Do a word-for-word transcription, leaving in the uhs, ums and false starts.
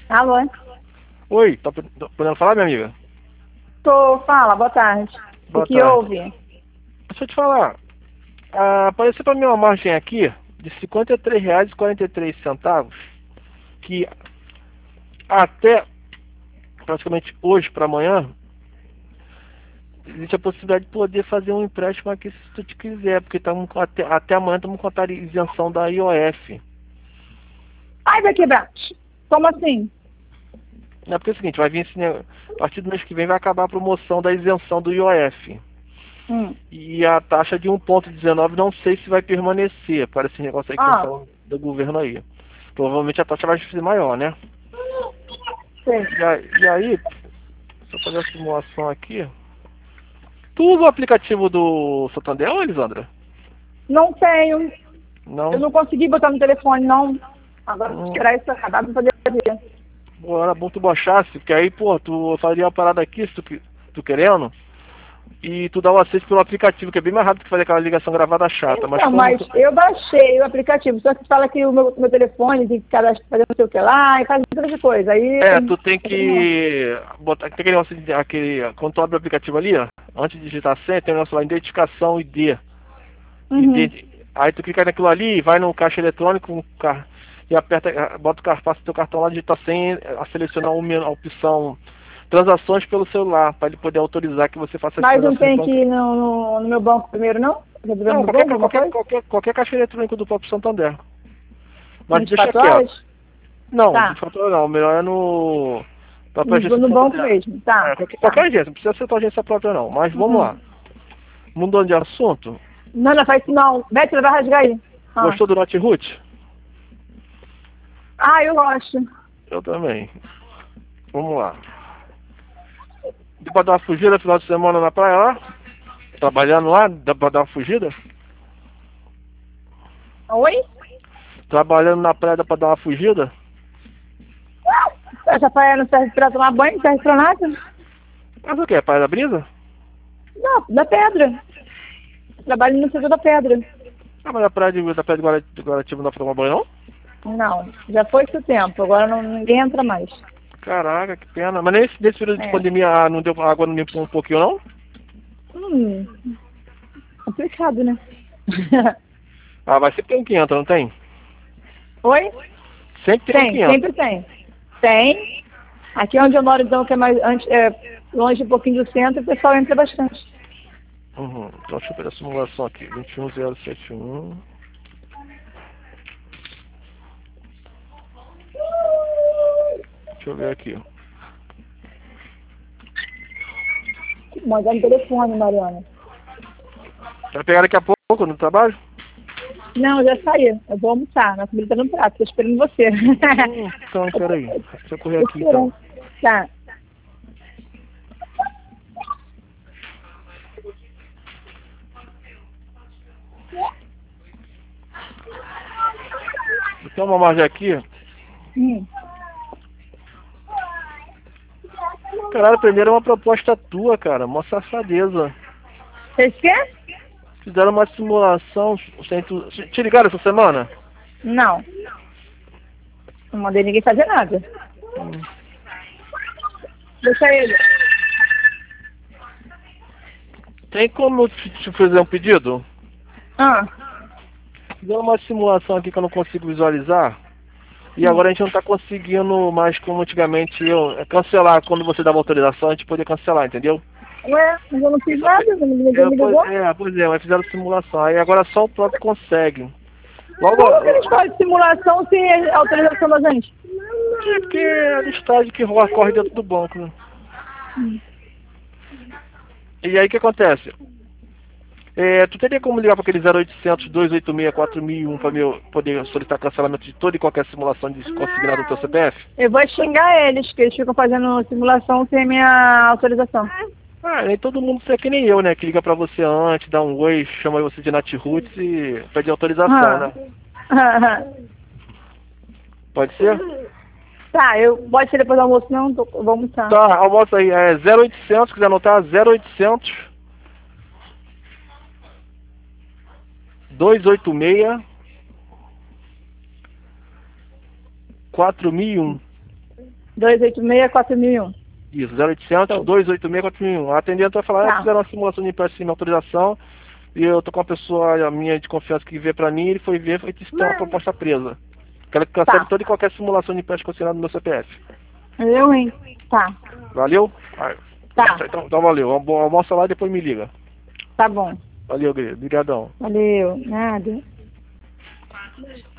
Alô? Oi, tá pod- tá podendo falar, minha amiga? Tô, fala, boa tarde. Boa O que tarde. houve? Deixa eu te falar. Ah, apareceu pra mim uma margem aqui de cinquenta e três reais e quarenta e três centavos, que até praticamente hoje para amanhã existe a possibilidade de poder fazer um empréstimo aqui se tu te quiser, porque tamo com até, até amanhã estamos com a tari- isenção da I O F. Ai, vai quebrar. Como assim? É porque é o seguinte, vai vir esse, ne- a partir do mês que vem vai acabar a promoção da isenção do I O F. Hum. E a taxa de um vírgula dezenove não sei se vai permanecer para esse negócio aí que estão Ah, falando do governo aí. Provavelmente a taxa vai ser maior, né? sei. E, a- e aí, se eu fazer a simulação aqui. Tu usa o aplicativo do Santander, ô, Elisandra? Não tenho. Eu Não. não consegui botar no telefone, não. Agora vou Hum, esperar isso acabar pra poder ver. pô, era bom tu baixasse, porque aí, pô, tu faria a parada aqui, se tu, que- tu querendo, e tu dá o acesso pelo aplicativo, que é bem mais rápido que fazer aquela ligação gravada chata. Mas Então, como mas tu... eu baixei o aplicativo, só que fala que o meu, meu telefone tem que cadastrar, fazer não sei o que lá, e faz um monte de coisa. Aí. É, tu tem que botar, tem aquele negócio, de- aquele, quando tu abre o aplicativo ali, ó, antes de digitar a senha, tem o negócio lá, identificação I D. Uhum. I D. Aí tu clica naquilo ali, vai no caixa eletrônico, um car- e aperta, bota o car- passa o teu cartão lá, digita a senha, a selecionar o menu- a opção transações pelo celular, para ele poder autorizar que você faça as Mas não transações tem que bancárias. ir no, no, no meu banco primeiro, não? Resolver no Não, meu qualquer, banco, ca- alguma qualquer, coisa? qualquer, qualquer caixa eletrônico do próprio Santander. Mas vinte e deixa quatro quieto. horas? Não, de Tá. fato não, o melhor é no própria No, agência do no banco Santander. mesmo, tá. É, qualquer, Tá. qualquer agência, não precisa ser tua agência própria não. Mas vamos Uhum. lá. Mudando de assunto, Não, não faz isso não. Beth, ela vai rasgar aí. Ah, gostou do Notroot? ah eu gosto. Eu também. Vamos lá. Deu pra dar uma fugida no final de semana na praia lá? Trabalhando lá? Deu pra dar uma fugida? Oi? Trabalhando na praia dá pra dar uma fugida? Essa praia não serve pra tomar banho, não serve pra nada? Mas o que? Praia da Brisa? Não, da pedra. Trabalho no setor da pedra. Ah, mas a praia de, da praia de Guara- de Guaratiba não dá pra tomar banho não? Não, já foi esse o tempo, agora não, ninguém entra mais. Caraca, que pena. Mas nesse, nesse período de É. pandemia ah, não deu, a água não limpou um pouquinho não? Hum, complicado, né? Ah, mas sempre tem um que entra, não tem? Oi? Sempre tem um que Tem, entra. sempre tem. Tem. Aqui onde eu moro, então, que é mais antes, é, longe um pouquinho do centro, o pessoal entra bastante. Uhum. Então deixa eu ver a simulação aqui. vinte e um zero setenta e um. Deixa eu ver aqui. Mandar no telefone, Mariana. Vai pegar daqui a pouco no trabalho? Não, já saí. Eu vou almoçar. Minha comida tá no prato. Tô esperando você. Hum, então, peraí. Deixa eu correr Tô aqui então. esperando. Tá. Tem uma margem aqui. Hum. Caralho, primeiro é uma proposta tua, cara. Uma safadeza. Vocês querem? Fizeram uma simulação. Sem tu... Te ligaram essa semana? Não. Não mandei ninguém fazer nada. Hum. Deixa ele. Tem como te te fazer um pedido? Ah. Fizeram uma simulação aqui que eu não consigo visualizar. E agora a gente não tá conseguindo mais como antigamente eu é cancelar quando você dava autorização, a gente poder cancelar, entendeu? Ué, mas eu não fiz nada. Ninguém É, me pois, ligou. é, pois é, mas fizeram simulação. Aí agora só o próprio consegue. Logo, Como que eles fazem simulação sem autorização da gente? é porque é a listagem que rola, corre dentro do banco, né? Hum. E aí o que acontece? É, tu teria como ligar para aquele zero oitocentos, dois oito seis, quatro mil e um para eu poder solicitar cancelamento de toda e qualquer simulação de consignado do teu C P F? Eu vou xingar eles, que eles ficam fazendo simulação sem minha autorização. Ah, nem todo mundo é que nem eu, né? Que liga pra você antes, dá um oi, chama você de Natroots e pede autorização, Ah. né? Pode ser? Tá, eu pode ser depois do almoço, não? Tô, vou almoçar. Tá, almoça aí, é zero oitocentos, quiser anotar, zero oitocentos, dois oito seis, quatro mil e um. dois oito seis, quatro mil e um. Isso, zero oitocentos, dois oito seis, quatro mil e um. A atendente vai falar, Tá. ah, fizeram uma simulação de empréstimo sem autorização, e eu tô com uma pessoa a minha de confiança que veio pra mim, ele foi ver e disse que tem uma proposta presa. Quero que cancele Tá. toda e qualquer simulação de empréstimo considerado no meu C P F. Eu, hein? Tá. Valeu? Ah, Tá. Então, então valeu. Almo- Almoça lá e depois me liga. Tá bom. Valeu, querido. Obrigadão. Valeu. Nada.